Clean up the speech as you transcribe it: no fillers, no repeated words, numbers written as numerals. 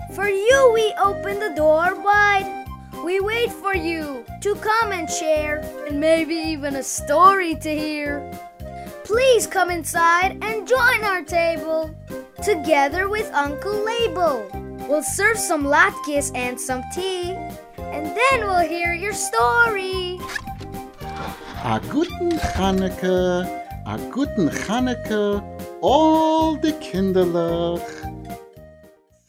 For you we open the door wide. We wait for you to come and share, and maybe even a story to hear. Please come inside and join our table, together with Uncle Label. We'll serve some latkes and some tea, and then we'll hear your story. A guten Chanukah, all the kinderlich.